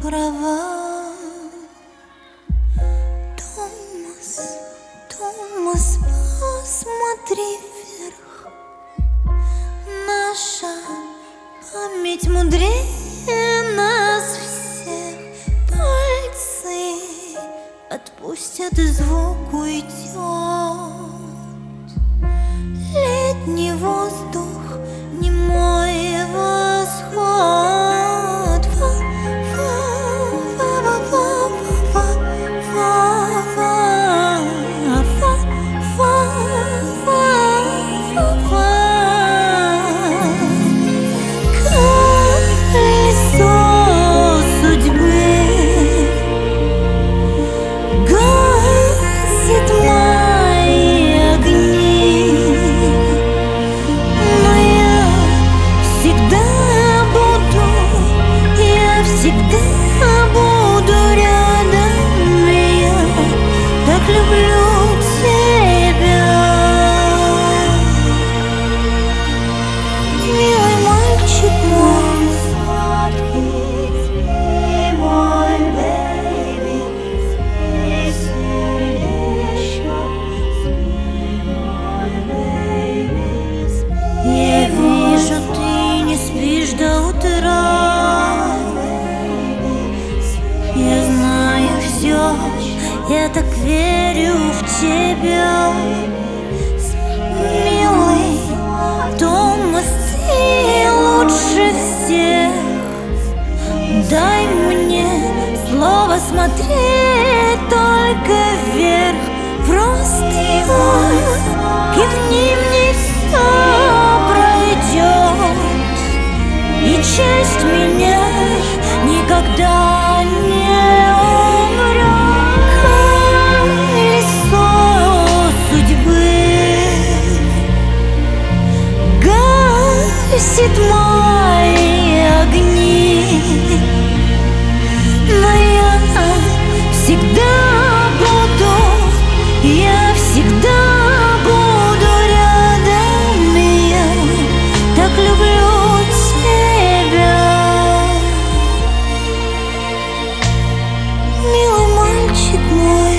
права. Томас, Томас, посмотри вверх. Наша память мудрее нас всех. Пальцы отпустят, и звук уйдет. Летний воздух, немой восход. Колесо судьбы гасит мои огни, но я всегда буду рядом, и я так люблю тебя. Милый мальчик мой, спи, мой бэйби, спи, сердечко, спи, мой бэйби, спи. Я вижу, ты не спишь до утра. Я знаю все, я так верю в тебя. Милый Томас, ты лучше всех. Дай мне слово смотреть только вверх. Просто кивни мне, все пройдет, и часть меня никогда не умрет. Колесо судьбы гасит мои огни, но я всегда буду рядом, и я так люблю тебя. Милый мальчик мой.